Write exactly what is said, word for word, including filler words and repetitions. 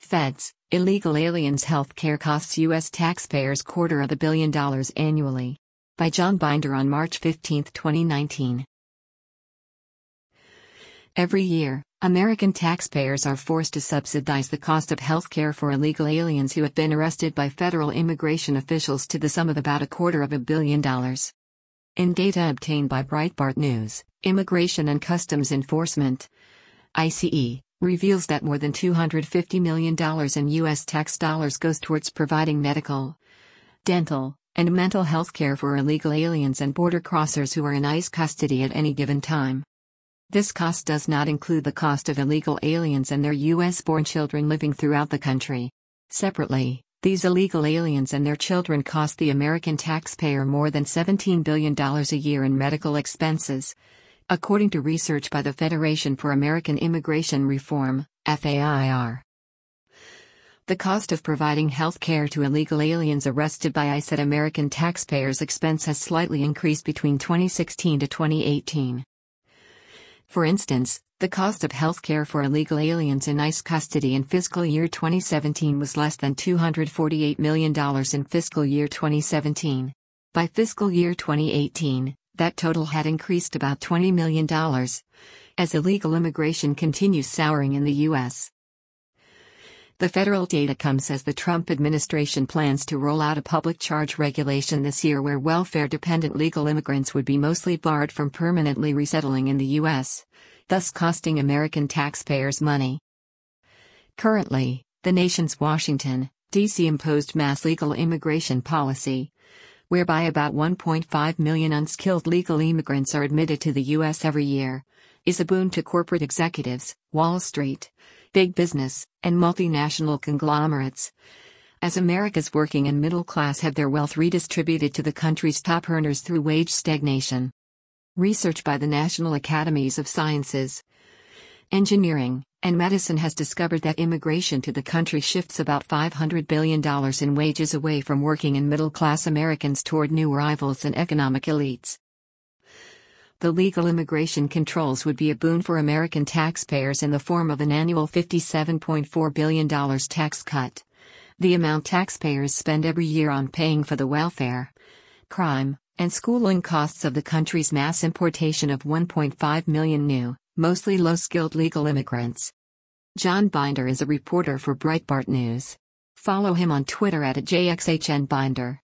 Feds, illegal aliens' health care costs U S taxpayers quarter of a billion dollars annually. By John Binder on March fifteenth, twenty nineteen. Every year, American taxpayers are forced to subsidize the cost of health care for illegal aliens who have been arrested by federal immigration officials to the sum of about a quarter of a billion dollars. In data obtained by Breitbart News, Immigration and Customs Enforcement (I C E) reveals that more than two hundred fifty million dollars in U S tax dollars goes towards providing medical, dental, and mental health care for illegal aliens and border crossers who are in ICE custody at any given time. This cost does not include the cost of illegal aliens and their U S-born children living throughout the country. Separately, these illegal aliens and their children cost the American taxpayer more than seventeen billion dollars a year in medical expenses, according to research by the Federation for American Immigration Reform, F A I R. The cost of providing health care to illegal aliens arrested by ICE at American taxpayers' expense has slightly increased between twenty sixteen to twenty eighteen. For instance, the cost of health care for illegal aliens in ICE custody in fiscal year twenty seventeen was less than two hundred forty-eight million dollars in fiscal year twenty seventeen. By fiscal year twenty eighteen, that total had increased about twenty million dollars, as illegal immigration continues souring in the U S. The federal data comes as the Trump administration plans to roll out a public charge regulation this year where welfare-dependent legal immigrants would be mostly barred from permanently resettling in the U S, thus costing American taxpayers money. Currently, the nation's Washington, D C imposed mass legal immigration policy, whereby about one point five million unskilled legal immigrants are admitted to the U S every year, is a boon to corporate executives, Wall Street, big business, and multinational conglomerates, as America's working and middle class have their wealth redistributed to the country's top earners through wage stagnation. Research by the National Academies of Sciences, Engineering, and Medicine has discovered that immigration to the country shifts about five hundred billion dollars in wages away from working and middle-class Americans toward new arrivals and economic elites. The legal immigration controls would be a boon for American taxpayers in the form of an annual fifty-seven point four billion dollars tax cut, the amount taxpayers spend every year on paying for the welfare, crime, and schooling costs of the country's mass importation of one point five million new, mostly low-skilled legal immigrants. John Binder is a reporter for Breitbart News. Follow him on Twitter at J X H N Binder.